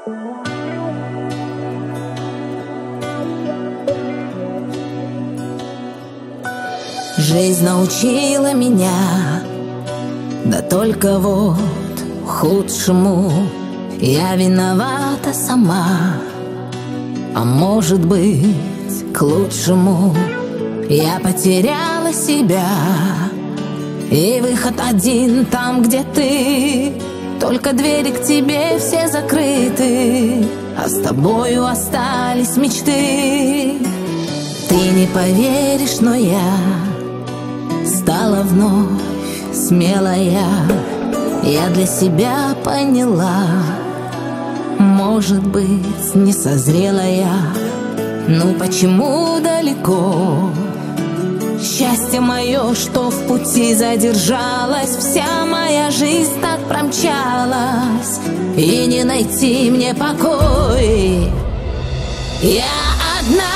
Жизнь научила меня, да только вот худшему. Я виновата сама, а может быть, к лучшему. Я потеряла себя, и выход один там, где ты. Только двери к тебе все закрыты, а с тобою остались мечты. Ты не поверишь, но я стала вновь смелая. Я для себя поняла, может быть, не созрела я. Ну почему далеко счастье мое, что в пути задержалось? Вся моя жизнь так промчалась, и не найти мне покой. Я одна,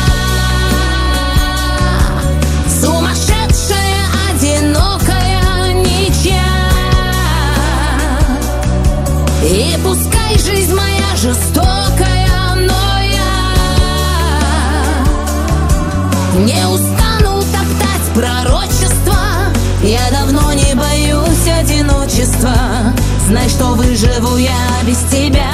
сумасшедшая, одинокая, ничья. И пускай жизнь моя жестокая, но я не устану топтать пророчества. Я давно не боюсь одиночества. Знай, что выживу я без тебя.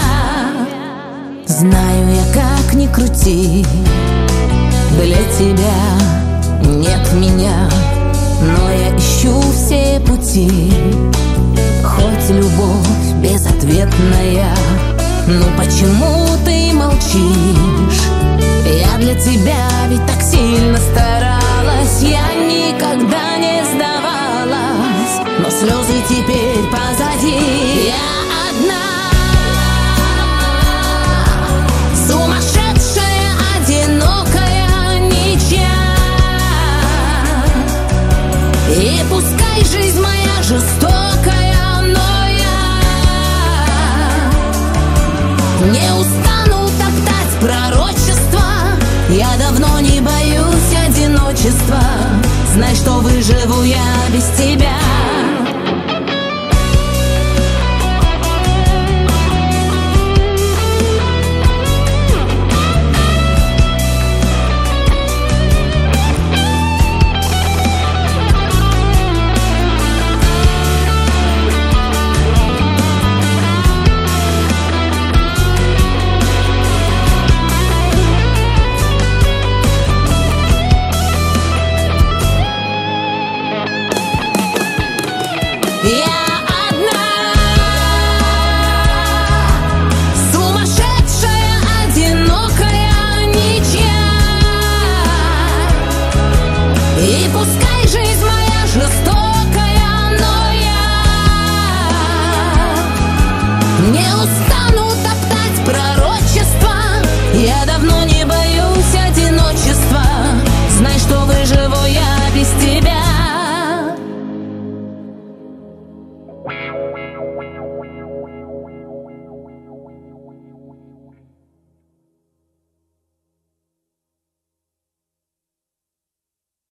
Знаю я, как ни крути, для тебя нет меня, но я ищу все пути. Хоть любовь безответная, ну почему ты молчишь? Я для тебя ведь так сильно старалась. Я никогда не сдавалась, но слезы теперь позади. Я одна, сумасшедшая, одинокая, ничья. И пускай жизнь моя жестокая, но я не устану